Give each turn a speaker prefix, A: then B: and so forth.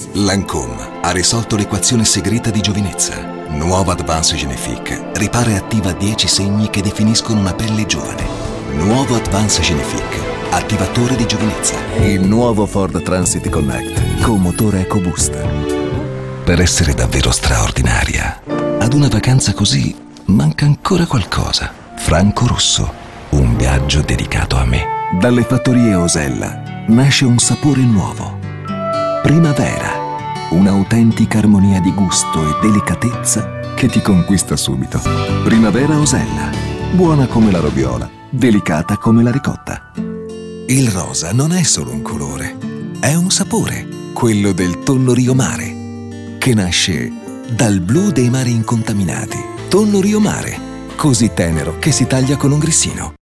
A: Lancôme ha risolto l'equazione segreta di giovinezza. Nuova Advanced Genifique ripara e attiva 10 segni che definiscono una pelle giovane. Nuovo Advanced Genifique, attivatore di giovinezza.
B: Il nuovo Ford Transit Connect con motore EcoBoost.
A: Per essere davvero straordinaria, ad una vacanza così manca ancora qualcosa. Franco Rosso, un viaggio dedicato a me.
B: Dalle fattorie Osella nasce un sapore nuovo. Primavera, un'autentica armonia di gusto e delicatezza che ti conquista subito. Primavera Osella, buona come la roviola, delicata come la ricotta.
A: Il rosa non è solo un colore, è un sapore, quello del tonno Rio Mare, che nasce dal blu dei mari incontaminati. Tonno Rio Mare, così tenero che si taglia con un grissino.